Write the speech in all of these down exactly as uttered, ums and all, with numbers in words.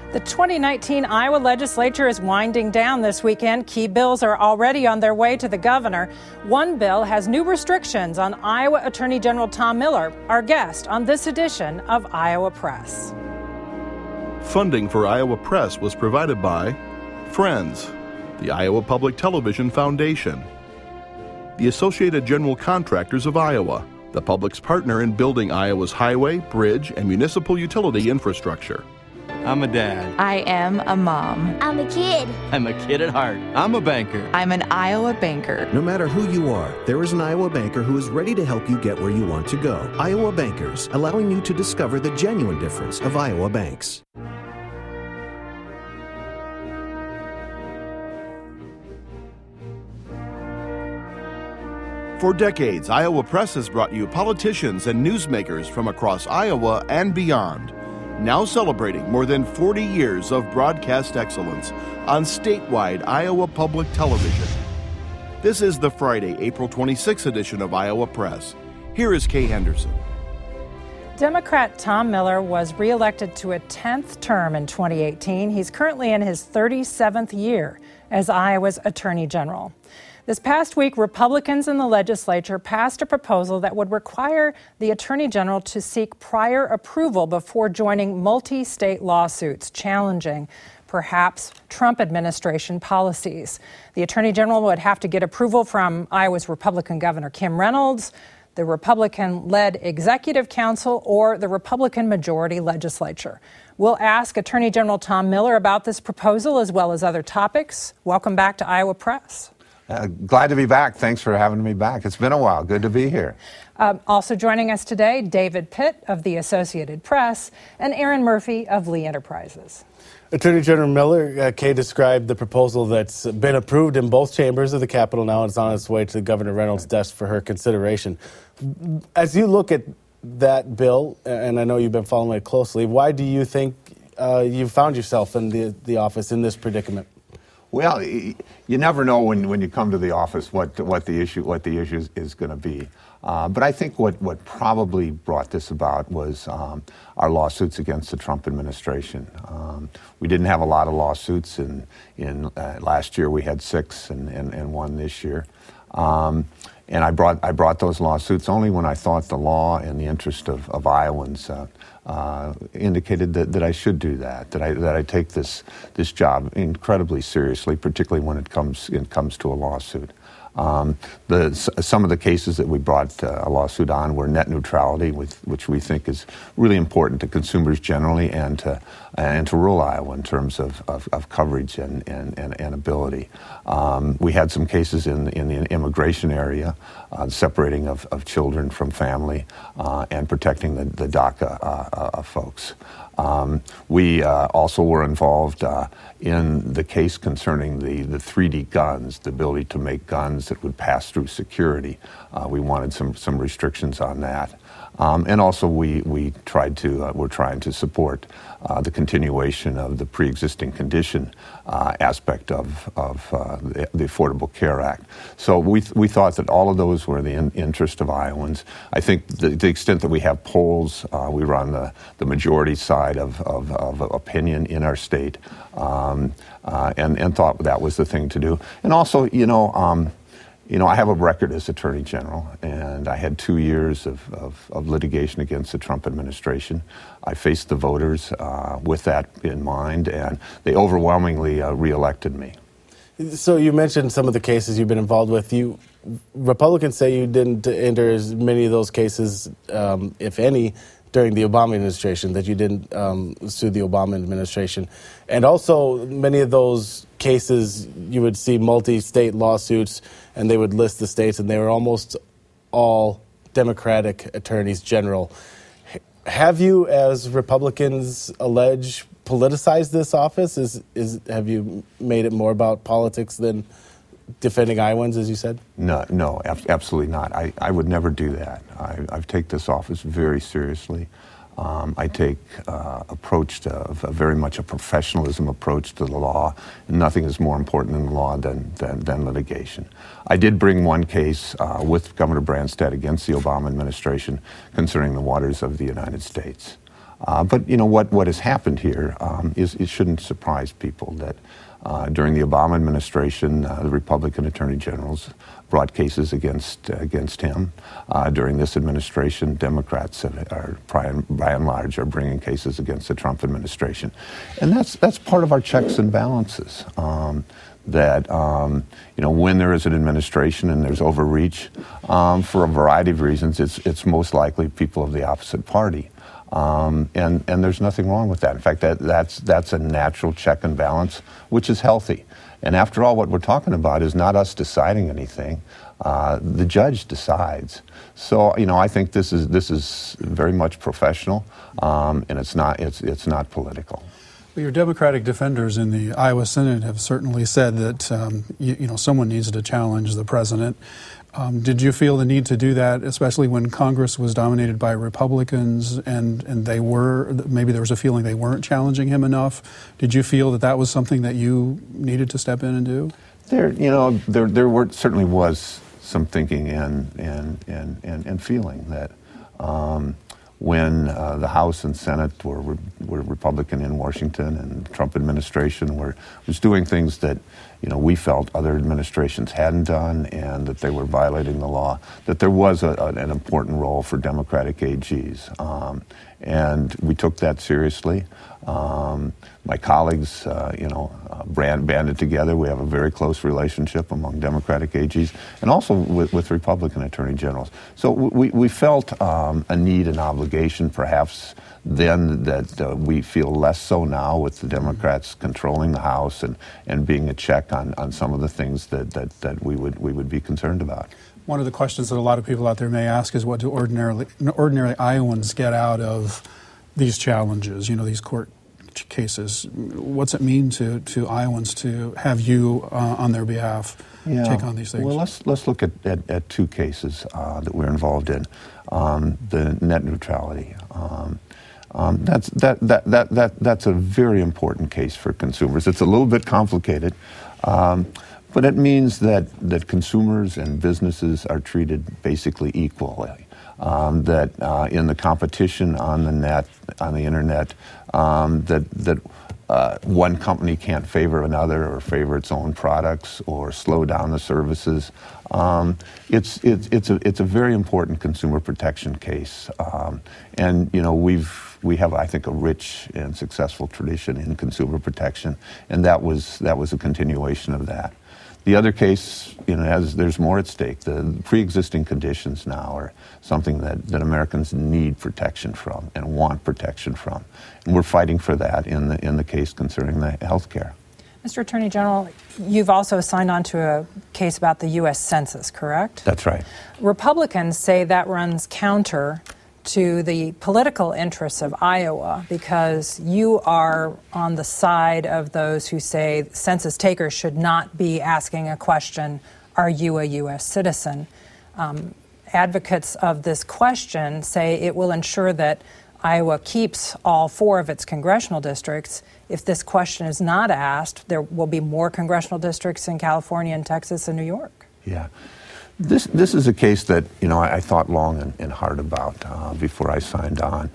The twenty nineteen Iowa legislature is winding down this weekend. Key bills are already on their way to the governor. One bill has new restrictions on Iowa Attorney General Tom Miller, our guest on this edition of Iowa Press. Funding for Iowa Press was provided by Friends, the Iowa Public Television Foundation, the Associated General Contractors of Iowa, the public's partner in building Iowa's highway, bridge, and municipal utility infrastructure. I'm a dad. I am a mom. I'm a kid. I'm a kid at heart. I'm a banker. I'm an Iowa banker. No matter who you are, there is an Iowa banker who is ready to help you get where you want to go. Iowa Bankers, allowing you to discover the genuine difference of Iowa banks. For decades, Iowa Press has brought you politicians and newsmakers from across Iowa and beyond. Now celebrating more than forty years of broadcast excellence on statewide Iowa Public Television. This is the Friday, April twenty-sixth edition of Iowa Press. Here is Kay Henderson. Democrat Tom Miller was reelected to a tenth term in twenty eighteen. He's currently in his thirty-seventh year as Iowa's Attorney General. This past week, Republicans in the legislature passed a proposal that would require the Attorney General to seek prior approval before joining multi-state lawsuits challenging perhaps Trump administration policies. The Attorney General would have to get approval from Iowa's Republican Governor Kim Reynolds, the Republican-led Executive Council, or the Republican majority legislature. We'll ask Attorney General Tom Miller about this proposal as well as other topics. Welcome back to Iowa Press. Uh, glad to be back. Thanks for having me back. It's been a while. Good to be here. Um, also joining us today, David Pitt of the Associated Press and Aaron Murphy of Lee Enterprises. Attorney General Miller, uh, Kay described the proposal that's been approved in both chambers of the Capitol now, and it's on its way to Governor Reynolds' desk for her consideration. As you look at that bill, and I know you've been following it closely, why do you think uh, you found yourself in the, the office in this predicament? Well, you never know when, when you come to the office what what the issue what the issue is, is going to be. Uh, but I think what, what probably brought this about was um, our lawsuits against the Trump administration. Um, we didn't have a lot of lawsuits in in uh, last year. We had six and, and, and one this year. Um, and I brought I brought those lawsuits only when I thought the law and the interest of, of Iowans uh, Uh, indicated that, that I should do that, that I that I take this this job incredibly seriously, particularly when it comes it comes to a lawsuit. Um, the some of the cases that we brought uh, a lawsuit on were net neutrality, with, which we think is really important to consumers generally and to and to rural Iowa in terms of, of, of coverage and and, and, and ability. Um, we had some cases in in the immigration area, uh, separating of, of children from family uh, and protecting the, the DACA uh, uh, folks. Um, we uh, also were involved uh, in the case concerning the, the three D guns, the ability to make guns that would pass through security. Uh, we wanted some some restrictions on that. Um, and also we, we tried to, uh, we're trying to support uh, the continuation of the pre-existing condition uh, aspect of, of uh, the, the Affordable Care Act. So we th- we thought that all of those were the in- interest of Iowans. I think the, the extent that we have polls, uh, we were on the, the majority side of, of, of opinion in our state, um, uh, and, and thought that was the thing to do. And also, you know, um, You know, I have a record as Attorney General, and I had two years of, of, of litigation against the Trump administration. I faced the voters uh, with that in mind, and they overwhelmingly uh, reelected me. So you mentioned some of the cases you've been involved with. You Republicans say you didn't enter as many of those cases, um, if any, during the Obama administration, that you didn't um, sue the Obama administration. And also, many of those cases, you would see multi-state lawsuits, and they would list the states, and they were almost all Democratic attorneys general. Have you, as Republicans allege, politicized this office? Is is have you made it more about politics than defending Iowans, as you said? No, no, absolutely not. I, I would never do that. I, I take this office very seriously. Um, I take uh, approach to a very much a professionalism approach to the law, and nothing is more important in the law than, than, than litigation. I did bring one case uh, with Governor Branstad against the Obama administration concerning the waters of the United States. Uh, but you know what what has happened here um, is it shouldn't surprise people that uh, during the Obama administration, uh, the Republican attorney generals brought cases against uh, against him. Uh, during this administration, Democrats have, are by and, by and large are bringing cases against the Trump administration, and that's that's part of our checks and balances. Um, that um, you know when there is an administration and there's overreach um, for a variety of reasons, it's it's most likely people of the opposite party. Um, and, and there's nothing wrong with that. In fact, that, that's, that's a natural check and balance, which is healthy. And after all, what we're talking about is not us deciding anything. Uh, the judge decides. So, you know, I think this is this is very much professional, um, and it's not it's it's not political. Well, your Democratic defenders in the Iowa Senate have certainly said that um, you, you know someone needs to challenge the president. Um, did you feel the need to do that, especially when Congress was dominated by Republicans and, and they were, maybe there was a feeling they weren't challenging him enough? Did you feel that that was something that you needed to step in and do? There, you know, there there were, certainly was some thinking and and and, and, and feeling that um, when uh, the House and Senate were were Republican in Washington and the Trump administration were was doing things that, you know, we felt other administrations hadn't done and that they were violating the law, that there was a, a, an important role for Democratic A Gs. Um, and we took that seriously. Um, my colleagues, uh, you know, uh, brand, banded together. We have a very close relationship among Democratic A Gs and also with, with Republican Attorney Generals. So we, we felt um, a need and obligation perhaps then that uh, we feel less so now with the Democrats controlling the House and, and being a check on, on some of the things that, that, that we would we would be concerned about. One of the questions that a lot of people out there may ask is what do ordinarily ordinary Iowans get out of these challenges, you know, these court cases? What's it mean to, to Iowans to have you uh, on their behalf yeah. take on these things? Well, let's let's look at, at, at two cases uh, that we're involved in. Um, the net neutrality. Um, Um, that's that, that that that that's a very important case for consumers. It's a little bit complicated, um, but it means that that consumers and businesses are treated basically equally. Um, that uh, in the competition on the net, on the internet, um, that that uh, one company can't favor another or favor its own products or slow down the services. Um, it's it's it's a it's a very important consumer protection case, um, and you know we've. We have, I think, a rich and successful tradition in consumer protection, and that was that was a continuation of that. The other case, you know, has, there's more at stake. The pre-existing conditions now are something that, that Americans need protection from and want protection from, and we're fighting for that in the in the case concerning the health care. Mister Attorney General, you've also signed on to a case about the U S Census, correct? That's right. Republicans say that runs counter to the political interests of Iowa because you are on the side of those who say census takers should not be asking a question, are you a U S citizen? Um, advocates of this question say it will ensure that Iowa keeps all four of its congressional districts. If this question is not asked, there will be more congressional districts in California and Texas and New York. Yeah. This this is a case that, you know, I, I thought long and, and hard about uh, before I signed on.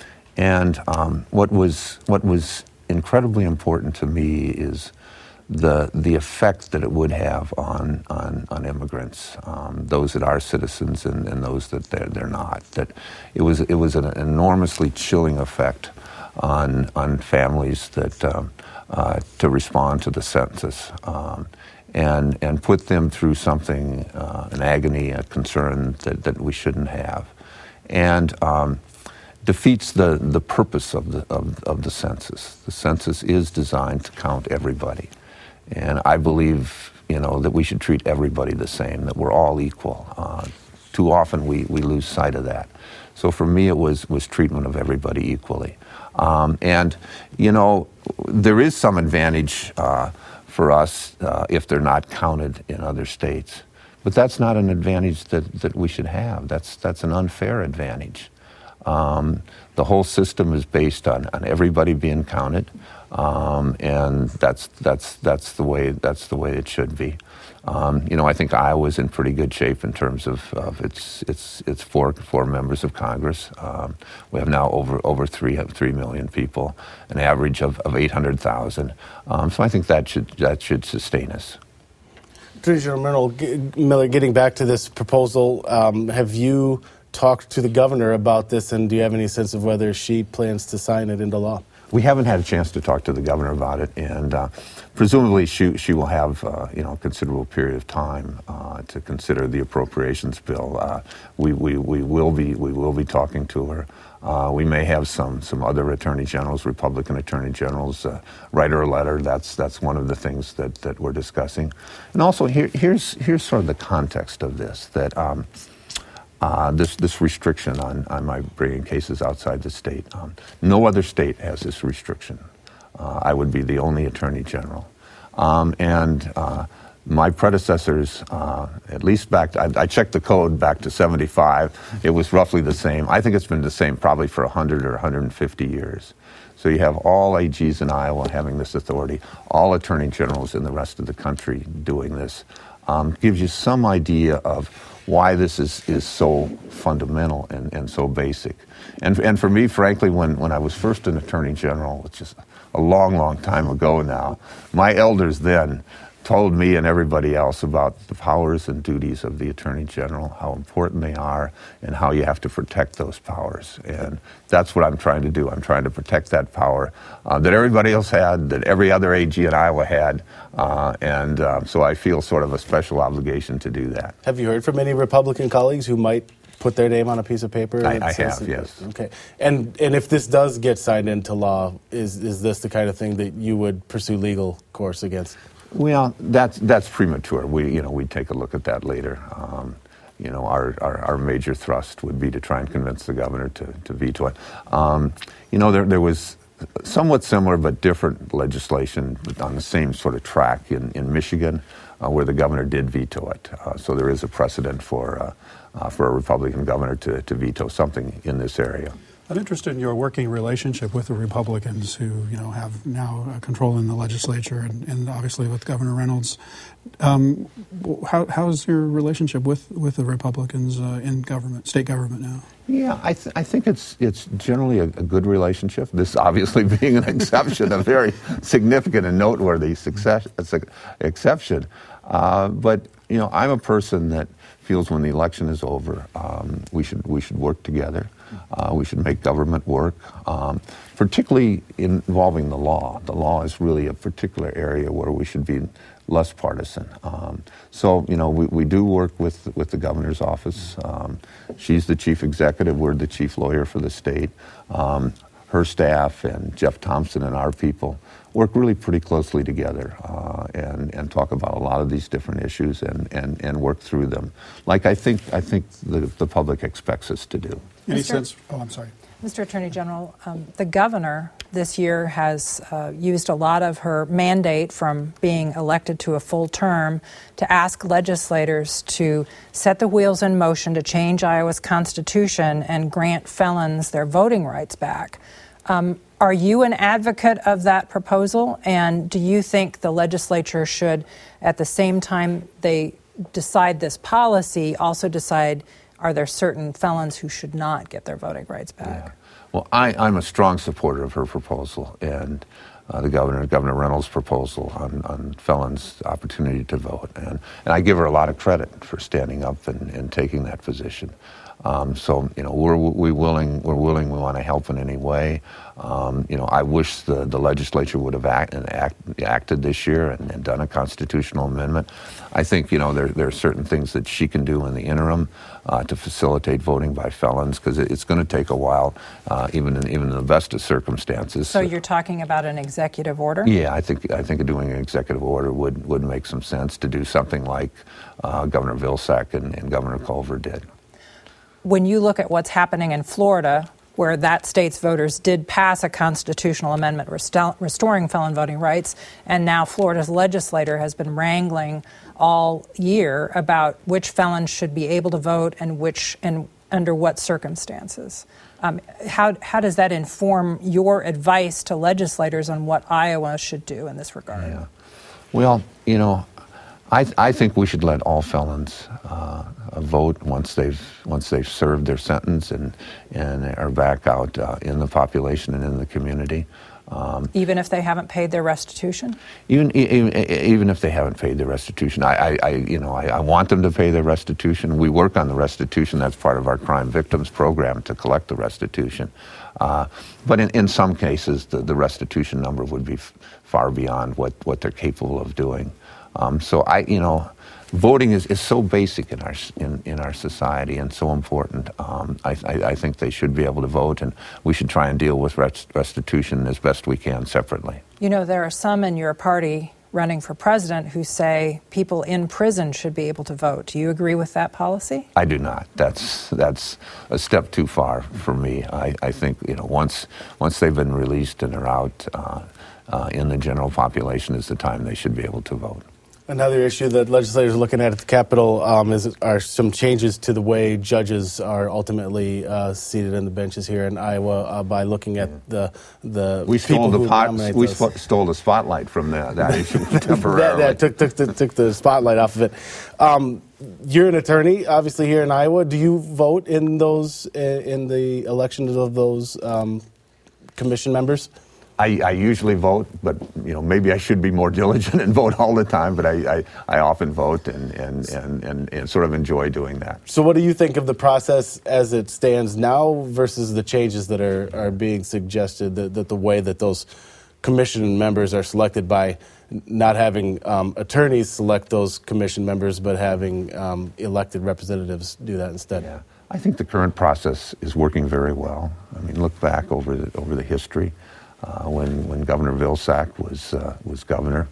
And um, what was what was incredibly important to me is the the effect that it would have on on, on immigrants, um, those that are citizens and, and those that they're, they're not. That it was it was an enormously chilling effect on on families that um, uh, to respond to the census. Um, and and put them through something, uh, an agony, a concern that, that we shouldn't have, and um, defeats the, the purpose of the of, of the census. The census is designed to count everybody, and I believe, you know, that we should treat everybody the same, that we're all equal. Uh, too often we, we lose sight of that. So for me, it was was treatment of everybody equally, um, and you know, there is some advantage Uh, for us uh, if they're not counted in other states. But that's not an advantage that, that we should have. That's that's an unfair advantage. Um, the whole system is based on, on everybody being counted, um, and that's that's that's the way that's the way it should be. Um, you know, I think Iowa's in pretty good shape in terms of, of its its its four four members of Congress. Um, we have now over over three three million people, an average of, of eight hundred thousand. Um, so I think that should that should sustain us. Attorney General Miller, getting back to this proposal, um, have you talked to the governor about this, and do you have any sense of whether she plans to sign it into law? We haven't had a chance to talk to the governor about it, and uh, presumably she she will have uh, you know a considerable period of time uh, to consider the appropriations bill. Uh, we, we we will be we will be talking to her. Uh, we may have some some other attorney generals, Republican attorney generals, uh, write her a letter. That's that's one of the things that, that we're discussing. And also here here's here's sort of the context of this that. Um, Uh, this this restriction on, on my bringing cases outside the state. Um, no other state has this restriction. Uh, I would be the only attorney general. Um, and uh, my predecessors, uh, at least back, to, I, I checked the code back to seventy-five, it was roughly the same. I think it's been the same probably for one hundred or one hundred fifty years. So you have all A Gs in Iowa having this authority, all attorney generals in the rest of the country doing this. Um, gives you some idea of why this is, is so fundamental and, and so basic. And and for me, frankly, when, when I was first an attorney general, which is a long, long time ago now, my elders then told me and everybody else about the powers and duties of the attorney general, how important they are, and how you have to protect those powers. And that's what I'm trying to do. I'm trying to protect that power uh, that everybody else had, that every other A G in Iowa had, uh, and uh, so I feel sort of a special obligation to do that. Have you heard from any Republican colleagues who might put their name on a piece of paper? I, I have, yes. Okay. And and if this does get signed into law, is is this the kind of thing that you would pursue legal course against? Well, that's that's premature. We you know we'd take a look at that later. Um, you know, our, our, our major thrust would be to try and convince the governor to, to veto it. Um, you know, there there was somewhat similar but different legislation on the same sort of track in in Michigan, uh, where the governor did veto it. Uh, so there is a precedent for uh, uh, for a Republican governor to to veto something in this area. I'm interested in your working relationship with the Republicans who, you know, have now uh, control in the legislature and, and obviously with Governor Reynolds. Um, how, how's your relationship with, with the Republicans uh, in government, state government now? Yeah, I, th- I think it's it's generally a, a good relationship. This obviously being an exception, a very significant and noteworthy success, exception. Uh, but, you know, I'm a person that feels when the election is over, um, we should we should work together. Uh, we should make government work, um, particularly involving the law. The law is really a particular area where we should be less partisan. Um, so, you know, we, we do work with with the governor's office. Um, she's the chief executive. We're the chief lawyer for the state. Um, her staff and Jeff Thompson and our people work really pretty closely together uh, and and talk about a lot of these different issues and, and, and work through them, like I think I think the, the public expects us to do. Any Mister sense? Oh, I'm sorry. Mister Attorney General, um, the governor this year has uh, used a lot of her mandate from being elected to a full term to ask legislators to set the wheels in motion to change Iowa's constitution and grant felons their voting rights back. Um, are you an advocate of that proposal? And do you think the legislature should, at the same time they decide this policy, also decide are there certain felons who should not get their voting rights back? Yeah. Well, I, I'm a strong supporter of her proposal and uh, the governor, Governor Reynolds' proposal on, on felons' opportunity to vote. And, and I give her a lot of credit for standing up and, and taking that position. Um, so, you know, we're we willing, we're willing, we want to help in any way. Um, you know, I wish the, the legislature would have act, act, acted this year and, and done a constitutional amendment. I think, you know, there, there are certain things that she can do in the interim uh, to facilitate voting by felons, because it, it's going to take a while, uh, even in, even in the best of circumstances. So you're talking about an executive order? Yeah, I think I think doing an executive order would, would make some sense, to do something like uh, Governor Vilsack and, and Governor Culver did. When you look at what's happening in Florida, where that state's voters did pass a constitutional amendment restor- restoring felon voting rights, and now Florida's legislator has been wrangling all year about which felons should be able to vote and which and under what circumstances. Um, how, how does that inform your advice to legislators on what Iowa should do in this regard? Yeah. Well, you know, I, I think we should let all felons uh, vote once they've once they've served their sentence and and are back out uh, in the population and in the community. Um, even if they haven't paid their restitution? Even even, even if they haven't paid their restitution, I, I, I you know I, I want them to pay their restitution. We work on the restitution. That's part of our crime victims program to collect the restitution. Uh, but in, in some cases, the, the restitution number would be f- far beyond what, what they're capable of doing. Um, so I, you know, voting is, is so basic in our in, in our society and so important. Um, I, I, I think they should be able to vote, and we should try and deal with rest, restitution as best we can separately. You know, there are some in your party running for president who say people in prison should be able to vote. Do you agree with that policy? I do not. That's that's a step too far for me. I, I think you know once once they've been released and are out uh, uh, in the general population is the time they should be able to vote. Another issue that legislators are looking at at the Capitol um, is are some changes to the way judges are ultimately uh, seated in the benches here in Iowa uh, by looking at the the we people stole the who pot, nominate we those. sp- stole the spotlight from the, that issue temporarily. that, that took, took, took, took the spotlight off of it. Um, you're an attorney, obviously here in Iowa. Do you vote in those in the elections of those um, commission members? I, I usually vote, but you know maybe I should be more diligent and vote all the time. But I, I, I often vote and, and, and, and, and sort of enjoy doing that. So what do you think of the process as it stands now versus the changes that are, are being suggested, that, that the way that those commission members are selected by not having um, attorneys select those commission members, but having um, elected representatives do that instead? Yeah. I think the current process is working very well. I mean, look back over the, over the history. Uh, when, when Governor Vilsack was uh, was governor,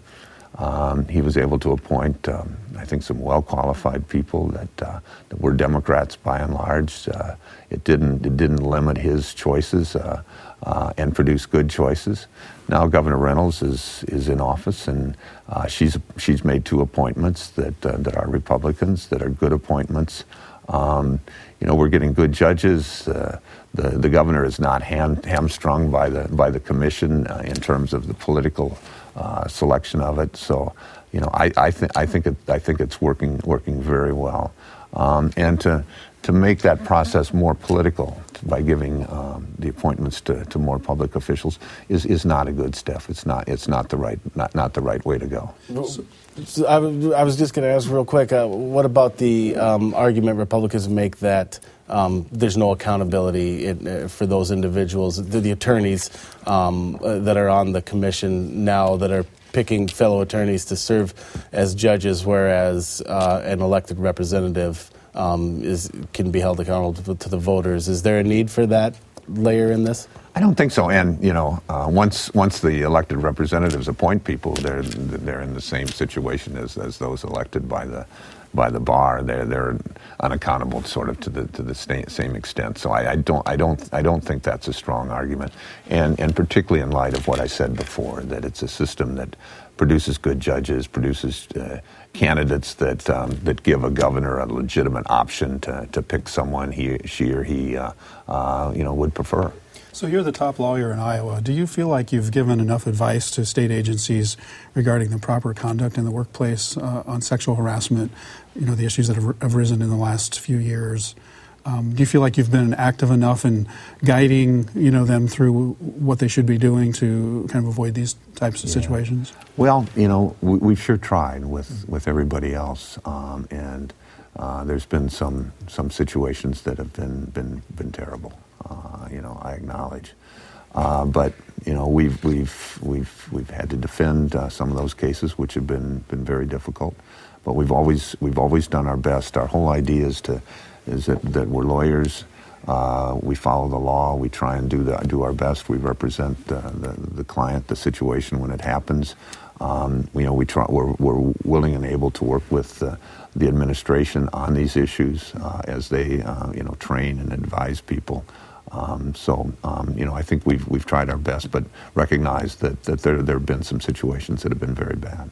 um, he was able to appoint, um, I think, some well-qualified people that, uh, that were Democrats by and large. Uh, it didn't it didn't limit his choices uh, uh, and produce good choices. Now Governor Reynolds is is in office, and uh, she's she's made two appointments that uh, that are Republicans, that are good appointments. Um, you know, we're getting good judges. Uh, the the governor is not ham, hamstrung by the by the commission uh, in terms of the political uh, selection of it. So, you know, I I think I think it I think it's working working very well. Um, and to to make that process more political by giving um, the appointments to, to more public officials is, is not a good step. It's not it's not the right not, not the right way to go. So, so I, w- I was just going to ask real quick. Uh, what about the um, argument Republicans make that um, there's no accountability in, uh, for those individuals, the, the attorneys um, uh, that are on the commission now that are picking fellow attorneys to serve as judges, whereas uh, an elected representative um, is can be held accountable to, to the voters. Is there a need for that layer in this? I don't think so. And you know, uh, once once the elected representatives appoint people, they're they're in the same situation as, as those elected by the by the bar. They're they're unaccountable, sort of to the to the same extent. So I, I don't I don't I don't think that's a strong argument. And and particularly in light of what I said before, that it's a system that produces good judges, produces uh, candidates that um, that give a governor a legitimate option to to pick someone he she or he uh, uh, you know would prefer. So you're the top lawyer in Iowa. Do you feel like you've given enough advice to state agencies regarding the proper conduct in the workplace uh, on sexual harassment, you know, the issues that have, have risen in the last few years? Um, do you feel like you've been active enough in guiding, you know, them through what they should be doing to kind of avoid these types of yeah. situations? Well, you know, we, we've sure tried with, with everybody else, um, and uh, there's been some some situations that have been been been terrible. Uh, you know, I acknowledge, uh, but you know, we've we've we've we've had to defend uh, some of those cases, which have been been very difficult. But we've always we've always done our best. Our whole idea is to is that, that we're lawyers. Uh, we follow the law. We try and do the do our best. We represent uh, the the client, the situation when it happens. Um, you know, we try. We're, we're willing and able to work with uh, the administration on these issues uh, as they uh, you know train and advise people. Um, so, um, you know, I think we've we've tried our best, but recognize that, that there there have been some situations that have been very bad.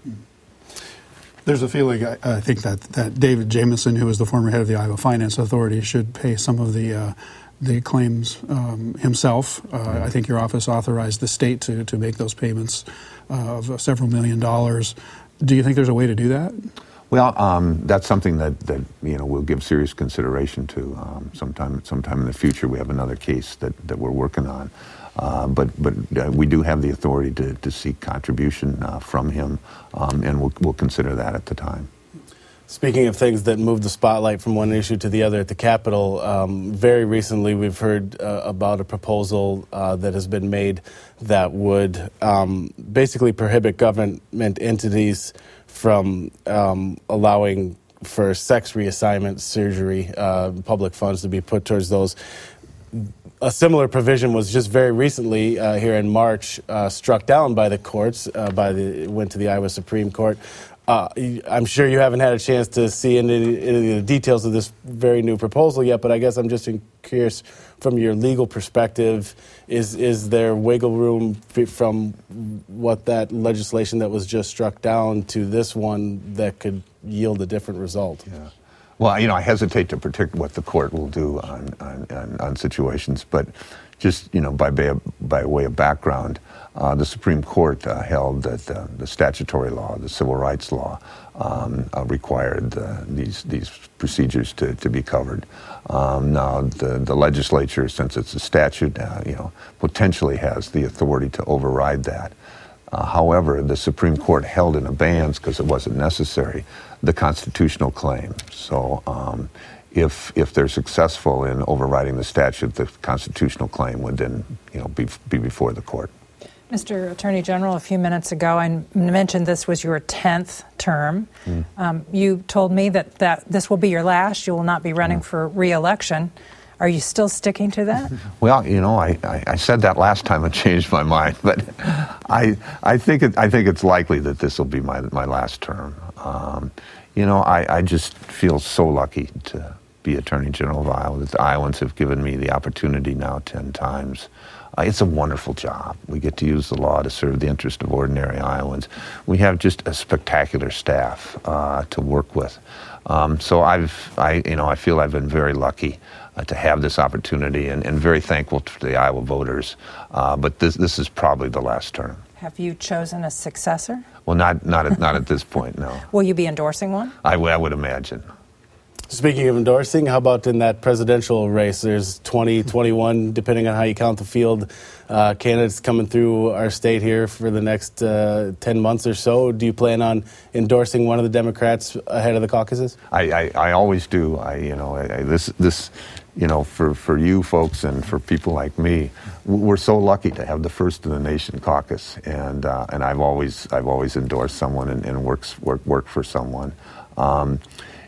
There's a feeling, I, I think, that, that David Jamison, who was the former head of the Iowa Finance Authority, should pay some of the uh, the claims um, himself. Uh, mm-hmm. I think your office authorized the state to, to make those payments uh, of several million dollars. Do you think there's a way to do that? Well, um, that's something that, that you know we'll give serious consideration to um, sometime sometime in the future. We have another case that, that we're working on, uh, but but uh, we do have the authority to, to seek contribution uh, from him, um, and we'll we'll consider that at the time. Speaking of things that move the spotlight from one issue to the other at the Capitol, um, very recently we've heard uh, about a proposal uh, that has been made that would um, basically prohibit government entities from um, allowing for sex reassignment surgery, uh, public funds to be put towards those. A similar provision was just very recently uh, here in March uh, struck down by the courts, uh, by the went to the Iowa Supreme Court. Uh, I'm sure you haven't had a chance to see any, any of the details of this very new proposal yet, but I guess I'm just curious from your legal perspective, is is there wiggle room from what that legislation that was just struck down to this one that could yield a different result? Yeah. Well, you know, I hesitate to predict what the court will do on, on, on, on situations, but just, you know, by way of, by way of background, uh, the Supreme Court uh, held that uh, the statutory law, the civil rights law, um, uh, required uh, these these procedures to, to be covered. Um, now, the, the legislature, since it's a statute, uh, you know, potentially has the authority to override that. Uh, however, the Supreme Court held in abeyance, because it wasn't necessary, the constitutional claim. So um, if if they're successful in overriding the statute, the constitutional claim would then, you know, be, be before the court. Mister Attorney General, a few minutes ago, I mentioned this was your tenth term. Mm. Um, you told me that, that this will be your last. You will not be running mm. for re-election. Are you still sticking to that? Well, you know, I, I, I said that last time and changed my mind, but I I think it, I think it's likely that this will be my my last term. Um, you know, I, I just feel so lucky to be Attorney General of Iowa, that the Iowans have given me the opportunity now ten times. Uh, it's a wonderful job. We get to use the law to serve the interest of ordinary Iowans. We have just a spectacular staff uh, to work with. Um, so I've, I, you know, I feel I've been very lucky uh, to have this opportunity, and, and very thankful to the Iowa voters. Uh, but this, this is probably the last term. Have you chosen a successor? Well, not, not at, not at this point, no. Will you be endorsing one? I, w- I would imagine. Speaking of endorsing, how about in that presidential race? There's twenty, twenty-one, depending on how you count the field, uh, candidates coming through our state here for the next uh, ten months or so. Do you plan on endorsing one of the Democrats ahead of the caucuses? I, I, I always do. I, you know, I, I, this, this, you know, for, for you folks and for people like me, we're so lucky to have the first in the nation caucus, and uh, and I've always, I've always endorsed someone and, and works work work for someone. Um,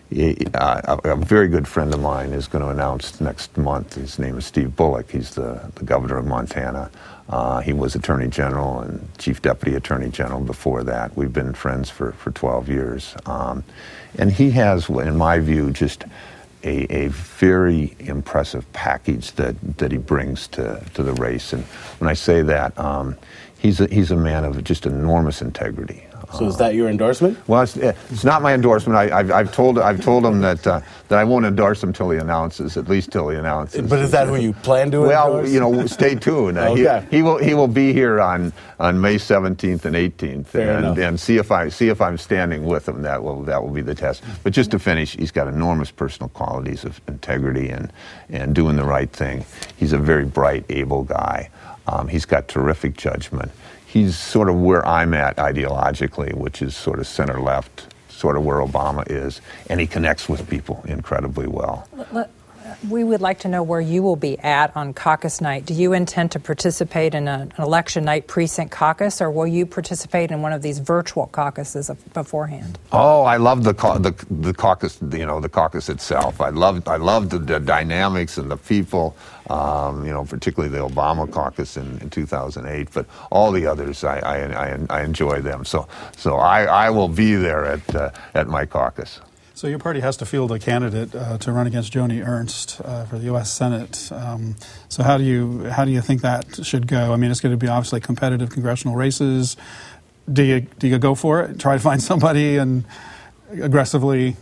Uh, a, a very good friend of mine is going to announce next month. His name is Steve Bullock. He's the, the governor of Montana. Uh, he was Attorney General and Chief Deputy Attorney General before that. We've been friends for, for twelve years. Um, and he has, in my view, just a, a very impressive package that, that he brings to, to the race. And when I say that, um, he's, a, he's a man of just enormous integrity. So is that your endorsement? Well, it's, it's not my endorsement. I, I've, I've told I've told him that uh, that I won't endorse him till he announces, at least till he announces. But is that who you plan to well, endorse? Well, you know, stay tuned. Uh, okay. he, he will he will be here on, on May seventeenth and eighteenth, Fair and, enough. and see if I see if I'm standing with him. That will that will be the test. But just to finish, he's got enormous personal qualities of integrity and and doing the right thing. He's a very bright, able guy. Um, he's got terrific judgment. He's sort of where I'm at ideologically, which is sort of center-left, sort of where Obama is, and he connects with people incredibly well. Let, we would like to know where you will be at on caucus night. Do you intend to participate in a, an election night precinct caucus, or will you participate in one of these virtual caucuses of, beforehand? Oh, I love the, the the caucus, you know, the caucus itself. I love I love the, the dynamics and the people. Um, you know, particularly the Obama caucus in, in two thousand eight, but all the others, I I, I, I enjoy them. So so I, I will be there at uh, at my caucus. So your party has to field a candidate uh, to run against Joni Ernst uh, for the U S Senate. Um, so how do you how do you think that should go? I mean, it's going to be obviously competitive congressional races. Do you do you go for it? Try to find somebody and aggressively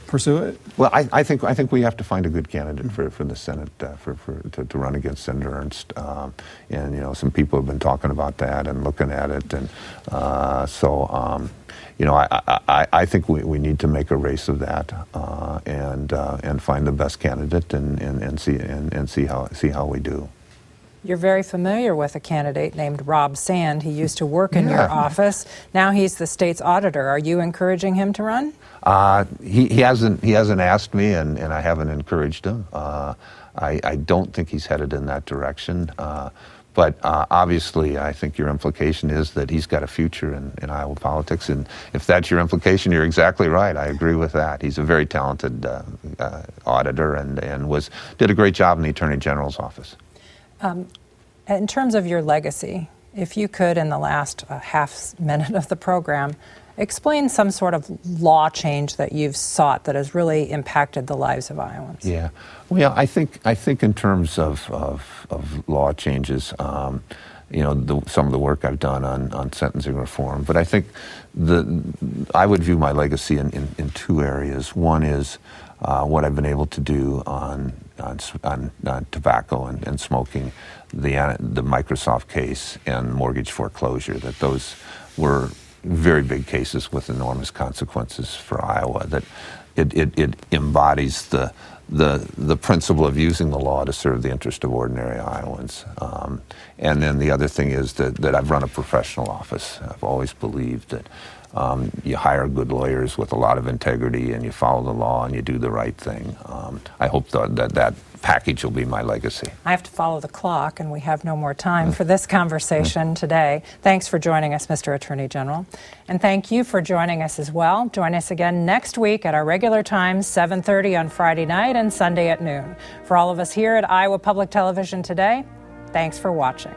pursue it? Well, I, I think I think we have to find a good candidate for, for the Senate uh, for, for to, to run against Senator Ernst, um, and you know some people have been talking about that and looking at it, and uh, so um, you know I, I, I think we, we need to make a race of that uh, and uh, and find the best candidate and, and, and see and, and see how see how we do. You're very familiar with a candidate named Rob Sand. He used to work in Yeah. your office. Now he's the state's auditor. Are you encouraging him to run? Uh, he, he hasn't he hasn't asked me, and, and I haven't encouraged him. Uh, I, I don't think he's headed in that direction. Uh, but uh, obviously, I think your implication is that he's got a future in, in Iowa politics, and if that's your implication, you're exactly right. I agree with that. He's a very talented uh, uh, auditor, and, and was did a great job in the Attorney General's office. Um, in terms of your legacy, if you could, in the last uh, half minute of the program, explain some sort of law change that you've sought that has really impacted the lives of Iowans. Yeah, well, I think I think in terms of of, of law changes, um, you know, the, some of the work I've done on, on sentencing reform, but I think the I would view my legacy in, in, in two areas. One is uh, what I've been able to do on on, on, on tobacco and, and smoking, the the Microsoft case and mortgage foreclosure. That those were very big cases with enormous consequences for Iowa. That it, it, it embodies the the the principle of using the law to serve the interest of ordinary Iowans. Um, and then the other thing is that, that I've run a professional office. I've always believed that um, you hire good lawyers with a lot of integrity, and you follow the law, and you do the right thing. Um, I hope that, that that package will be my legacy. I have to follow the clock, and we have no more time for this conversation today. Thanks for joining us, Mister Attorney General. And thank you for joining us as well. Join us again next week at our regular time, seven thirty on Friday night and Sunday at noon. For all of us here at Iowa Public Television today, thanks for watching.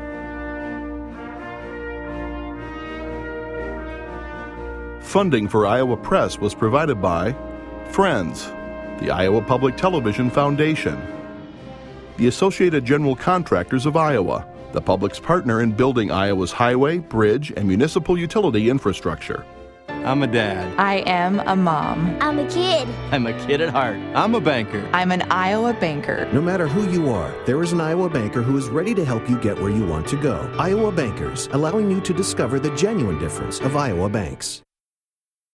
Funding for Iowa Press was provided by Friends, the Iowa Public Television Foundation, the Associated General Contractors of Iowa, the public's partner in building Iowa's highway, bridge, and municipal utility infrastructure. I'm a dad. I am a mom. I'm a kid. I'm a kid at heart. I'm a banker. I'm an Iowa banker. No matter who you are, there is an Iowa banker who is ready to help you get where you want to go. Iowa Bankers, allowing you to discover the genuine difference of Iowa banks.